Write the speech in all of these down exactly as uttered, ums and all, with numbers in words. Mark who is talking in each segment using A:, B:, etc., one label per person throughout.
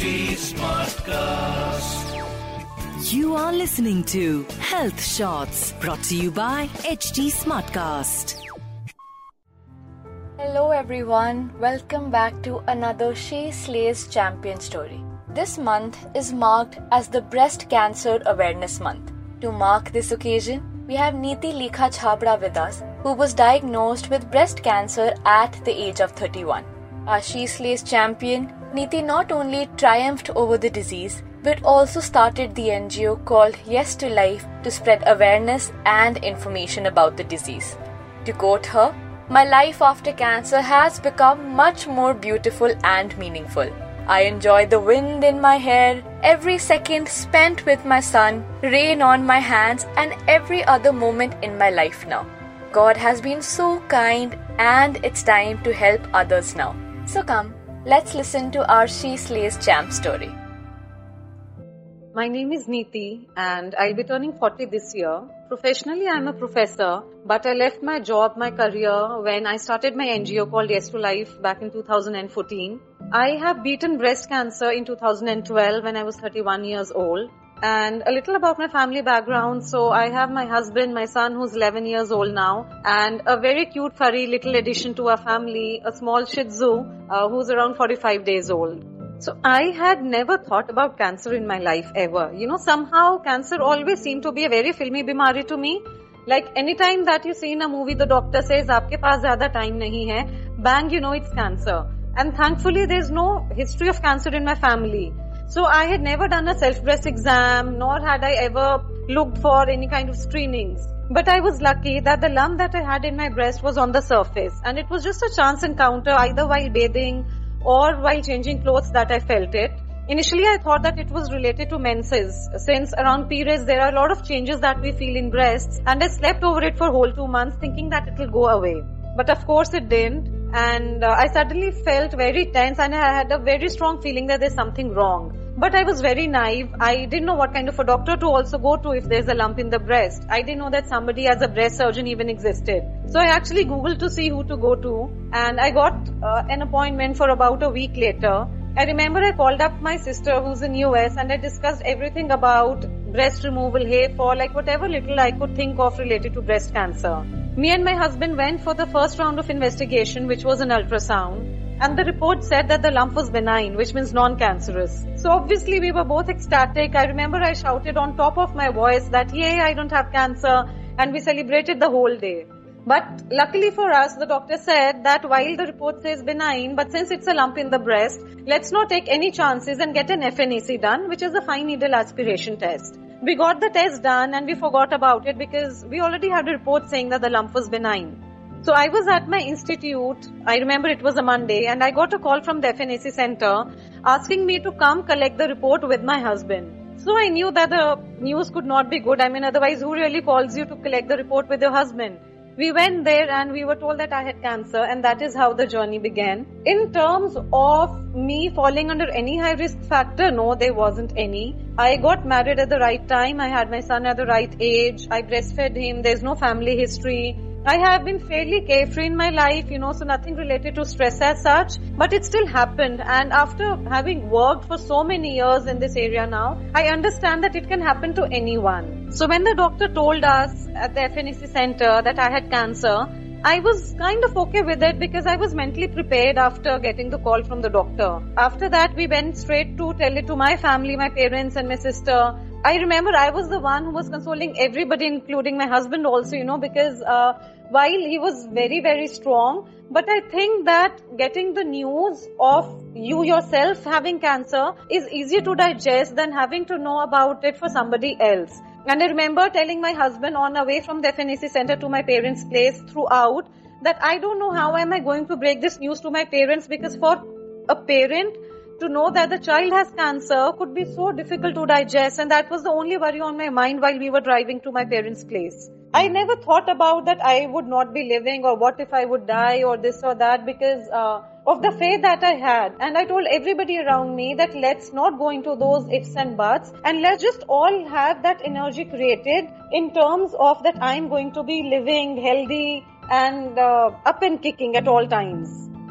A: D Smartcast.
B: You are listening to Health Shots brought to you by H D Smartcast.
C: Hello everyone, welcome back to another She Slays Champion story. This month is marked as the Breast Cancer Awareness Month. To mark this occasion, we have Neeti Lekha Chhabra with us, who was diagnosed with breast cancer at the age of thirty-one. Our She Slays champion, Neeti not only triumphed over the disease, but also started the N G O called Yes to Life to spread awareness and information about the disease. To quote her, "My life after cancer has become much more beautiful and meaningful. I enjoy the wind in my hair, every second spent with my son, rain on my hands, and every other moment in my life now. God has been so kind, and it's time to help others now." So come, let's listen to our She Slays Champ story.
D: My name is Neeti and I'll be turning forty this year. Professionally, I'm a professor, but I left my job, my career when I started my N G O called Yes to Life back in two thousand fourteen. I have beaten breast cancer in two thousand twelve when I was thirty-one years old. And a little about my family background. So I have my husband, my son who's eleven years old now, and a very cute furry little addition to our family, a small Shih Tzu uh, who's around forty-five days old. So I had never thought about cancer in my life ever. You know, somehow cancer always seemed to be a very filmy bimari to me. Like anytime that you see in a movie, the doctor says, "Aapke paas zyada time nahi hai," bang, you know it's cancer. And thankfully, there's no history of cancer in my family. So I had never done a self-breast exam, nor had I ever looked for any kind of screenings. But I was lucky that the lump that I had in my breast was on the surface. And it was just a chance encounter either while bathing or while changing clothes that I felt it. Initially, I thought that it was related to menses. Since around periods, there are a lot of changes that we feel in breasts. And I slept over it for whole two months thinking that it will go away. But of course it didn't. And uh, I suddenly felt very tense and I had a very strong feeling that there's something wrong. But I was very naive. I didn't know what kind of a doctor to also go to if there's a lump in the breast. I didn't know that somebody as a breast surgeon even existed. So I actually Googled to see who to go to. And I got uh, an appointment for about a week later. I remember I called up my sister who's in U S and I discussed everything about breast removal, hair fall, like whatever little I could think of related to breast cancer. Me and my husband went for the first round of investigation, which was an ultrasound. And the report said that the lump was benign, which means non-cancerous. So obviously we were both ecstatic. I remember I shouted on top of my voice that, "Yay, I don't have cancer." And we celebrated the whole day. But luckily for us, the doctor said that while the report says benign, but since it's a lump in the breast, let's not take any chances and get an F N A C done, which is a fine needle aspiration test. We got the test done and we forgot about it because we already had a report saying that the lump was benign. So I was at my institute, I remember it was a Monday, and I got a call from the F N A C center asking me to come collect the report with my husband. So I knew that the news could not be good. I mean, otherwise who really calls you to collect the report with your husband? We went there and we were told that I had cancer, and that is how the journey began. In terms of me falling under any high risk factor, no, there wasn't any. I got married at the right time. I had my son at the right age. I breastfed him. There's no family history. I have been fairly carefree in my life, you know, so nothing related to stress as such, but it still happened. And after having worked for so many years in this area now, I understand that it can happen to anyone. So when the doctor told us at the F N A C center that I had cancer, I was kind of okay with it because I was mentally prepared after getting the call from the doctor. After that, we went straight to tell it to my family, my parents and my sister. I remember I was the one who was consoling everybody, including my husband also, you know, because uh, while he was very, very strong, but I think that getting the news of you yourself having cancer is easier to digest than having to know about it for somebody else. And I remember telling my husband on our way from the F N A C center to my parents' place throughout that I don't know how am I going to break this news to my parents, because for a parent to know that the child has cancer could be so difficult to digest, and that was the only worry on my mind while we were driving to my parents' place. I never thought about that I would not be living or what if I would die or this or that because uh, of the faith that I had. And I told everybody around me that let's not go into those ifs and buts and let's just all have that energy created in terms of that I'm going to be living healthy and uh, up and kicking at all times.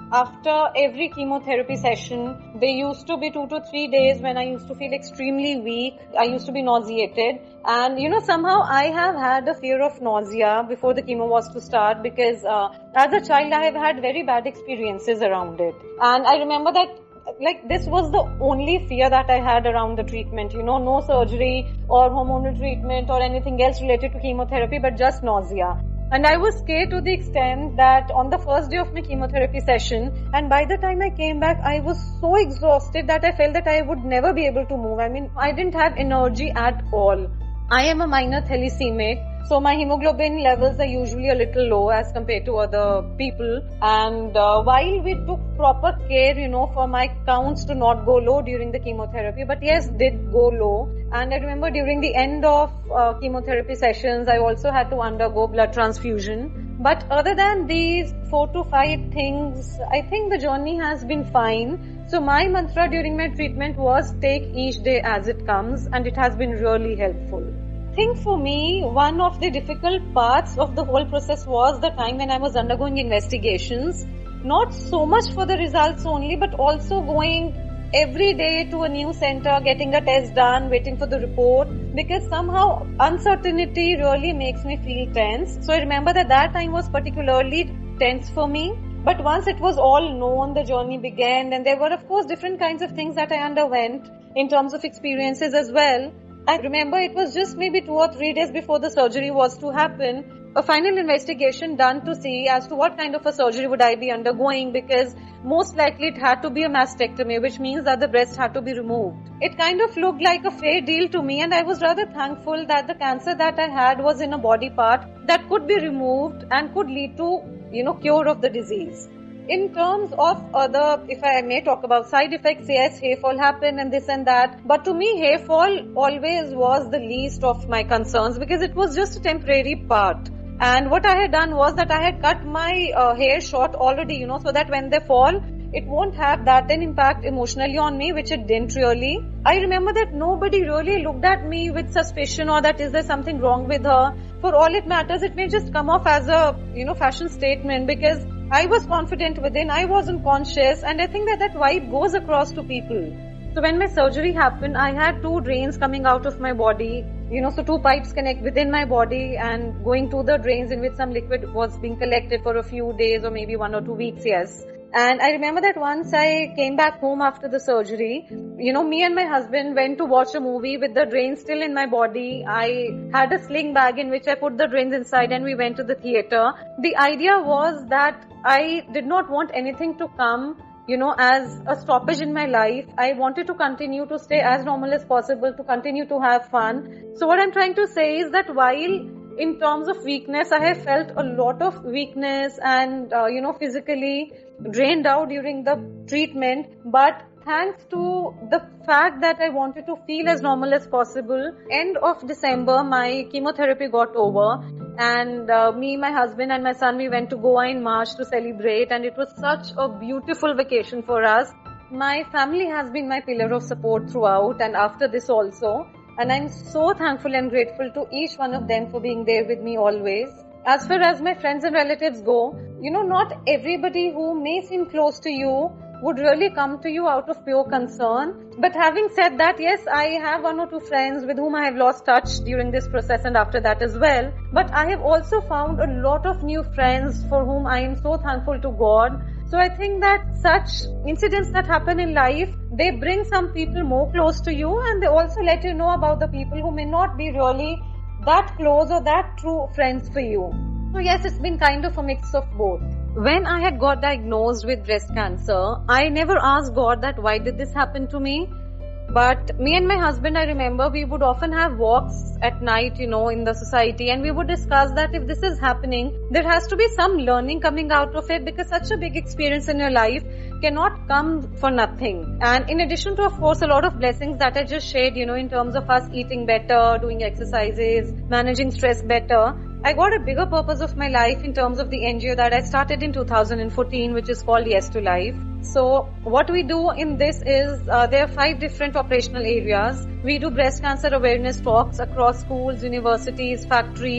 D: after every chemotherapy session, there used to be two to three days when I used to feel extremely weak. I used to be nauseated. And, you know, somehow I have had a fear of nausea before the chemo was to start because uh, as a child, I have had very bad experiences around it. And I remember that like this was the only fear that I had around the treatment, you know, no surgery or hormonal treatment or anything else related to chemotherapy, but just nausea. And I was scared to the extent that on the first day of my chemotherapy session, and by the time I came back, I was so exhausted that I felt that I would never be able to move. I mean, I didn't have energy at all. I am a minor thalassemic, so my hemoglobin levels are usually a little low as compared to other people. And uh, while we took proper care, you know, for my counts to not go low during the chemotherapy, but yes, did go low. And I remember during the end of uh, chemotherapy sessions, I also had to undergo blood transfusion. But other than these four to five things, I think the journey has been fine. So my mantra during my treatment was take each day as it comes, and it has been really helpful. I think for me, one of the difficult parts of the whole process was the time when I was undergoing investigations. Not so much for the results only, but also going every day to a new center, getting a test done, waiting for the report, because somehow uncertainty really makes me feel tense. So I remember that that time was particularly tense for me. But once it was all known, the journey began, and there were of course different kinds of things that I underwent in terms of experiences as well. I remember it was just maybe two or three days before the surgery was to happen, a final investigation done to see as to what kind of a surgery would I be undergoing, because most likely it had to be a mastectomy, which means that the breast had to be removed. It kind of looked like a fair deal to me, and I was rather thankful that the cancer that I had was in a body part that could be removed and could lead to, you know, cure of the disease. In terms of other, if I may talk about side effects, yes, hair fall happened and this and that. But to me, hair fall always was the least of my concerns because it was just a temporary part. And what I had done was that I had cut my uh, hair short already, you know, so that when they fall, it won't have that an impact emotionally on me, which it didn't really. I remember that nobody really looked at me with suspicion or that is there something wrong with her. For all it matters, it may just come off as a, you know, fashion statement because I was confident within, I wasn't conscious, and I think that that vibe goes across to people. So when my surgery happened, I had two drains coming out of my body, you know, so two pipes connect within my body and going to the drains in which some liquid was being collected for a few days or maybe one or two weeks, yes. And I remember that once I came back home after the surgery, you know, me and my husband went to watch a movie with the drains still in my body. I had a sling bag in which I put the drains inside and we went to the theater. The idea was that I did not want anything to come, you know, as a stoppage in my life. I wanted to continue to stay as normal as possible, to continue to have fun. So what I'm trying to say is that while in terms of weakness, I have felt a lot of weakness and, uh, you know, physically drained out during the treatment. But thanks to the fact that I wanted to feel as normal as possible, end of December, my chemotherapy got over. And uh, me, my husband and my son, we went to Goa in March to celebrate. And it was such a beautiful vacation for us. My family has been my pillar of support throughout and after this also. And I'm so thankful and grateful to each one of them for being there with me always. As far as my friends and relatives go, you know, not everybody who may seem close to you would really come to you out of pure concern. But having said that, yes, I have one or two friends with whom I have lost touch during this process and after that as well. But I have also found a lot of new friends for whom I am so thankful to God. So I think that such incidents that happen in life, they bring some people more close to you and they also let you know about the people who may not be really that close or that true friends for you. So yes, it's been kind of a mix of both. When I had got diagnosed with breast cancer, I never asked God that why did this happen to me. But me and my husband, I remember, we would often have walks at night, you know, in the society, and we would discuss that if this is happening, there has to be some learning coming out of it because such a big experience in your life cannot come for nothing. And in addition to, of course, a lot of blessings that I just shared, you know, in terms of us eating better, doing exercises, managing stress better, I got a bigger purpose of my life in terms of the N G O that I started in two thousand fourteen, which is called Yes to Life. So what we do in this is, uh, there are five different operational areas. We do breast cancer awareness talks across schools, universities, factories,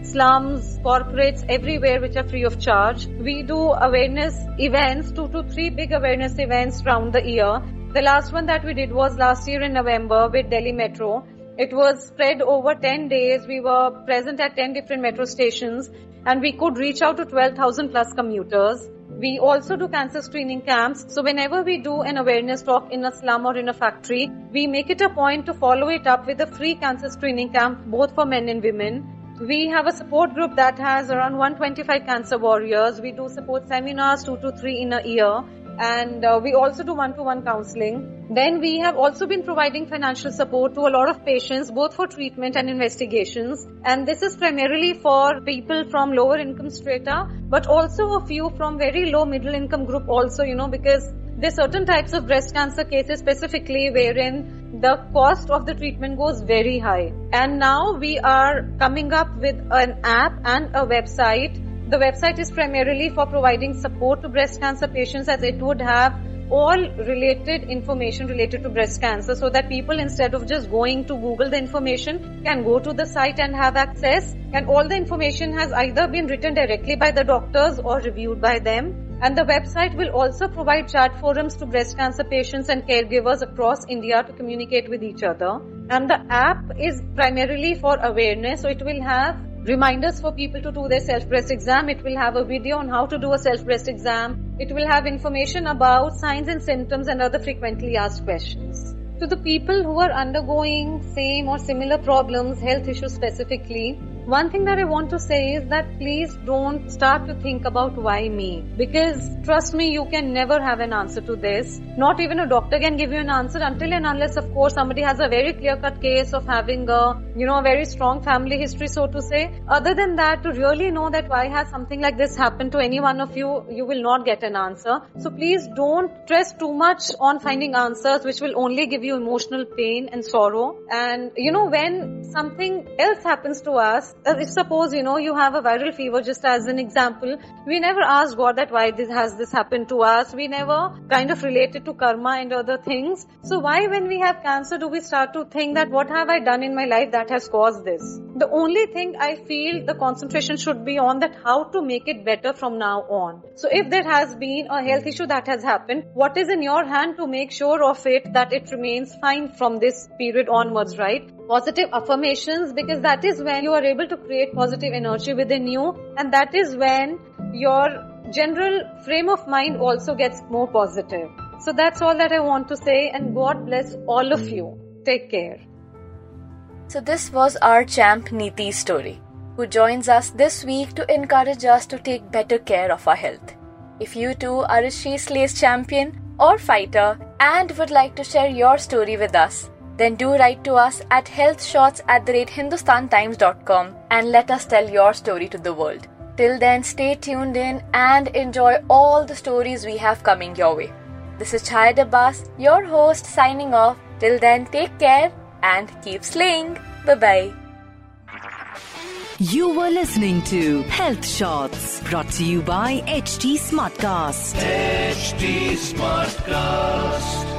D: slums, corporates, everywhere, which are free of charge. We do awareness events, two to three big awareness events round the year. The last one that we did was last year in November with Delhi Metro. It was spread over ten days. We were present at ten different metro stations and we could reach out to twelve thousand plus commuters. We also do cancer screening camps. So whenever we do an awareness talk in a slum or in a factory, we make it a point to follow it up with a free cancer screening camp, both for men and women. We have a support group that has around one hundred twenty-five cancer warriors. We do support seminars, two to three in a year. And uh, we also do one-to-one counseling. Then we have also been providing financial support to a lot of patients, both for treatment and investigations. And this is primarily for people from lower income strata, but also a few from very low middle income group also, you know, because there's certain types of breast cancer cases specifically wherein the cost of the treatment goes very high. And now we are coming up with an app and a website. The website is primarily for providing support to breast cancer patients, as it would have all related information related to breast cancer, so that people, instead of just going to Google the information, can go to the site and have access. And all the information has either been written directly by the doctors or reviewed by them. And the website will also provide chat forums to breast cancer patients and caregivers across India to communicate with each other. And the app is primarily for awareness, so it will have reminders for people to do their self-breast exam. It will have a video on how to do a self-breast exam. It will have information about signs and symptoms and other frequently asked questions. To the people who are undergoing same or similar problems, health issues specifically, one thing that I want to say is that please don't start to think about why me. Because trust me, you can never have an answer to this. Not even a doctor can give you an answer until and unless, of course, somebody has a very clear-cut case of having a, you know, a very strong family history, so to say. Other than that, to really know that why has something like this happened to any one of you, you will not get an answer. So please don't stress too much on finding answers, which will only give you emotional pain and sorrow. And, you know, when something else happens to us, if suppose, you know, you have a viral fever, just as an example, we never asked God that why this has this happened to us. We never kind of related to karma and other things. So why, when we have cancer, do we start to think that what have I done in my life that has caused this? The only thing I feel the concentration should be on that how to make it better from now on. So if there has been a health issue that has happened, what is in your hand to make sure of it that it remains fine from this period onwards, right? Positive affirmations, because that is when you are able to create positive energy within you, and that is when your general frame of mind also gets more positive. So that's all that I want to say, and God bless all of you. Take care.
C: So this was our champ Neeti's story, who joins us this week to encourage us to take better care of our health. If you too are a She Slays champion or fighter and would like to share your story with us, then do write to us at healthshots at the rate hindustan times dot com and let us tell your story to the world. Till then, stay tuned in and enjoy all the stories we have coming your way. This is Chayad Abbas, your host, signing off. Till then, take care and keep slaying. Bye-bye.
B: You were listening to Health Shots, brought to you by H T Smartcast.
A: H T Smartcast.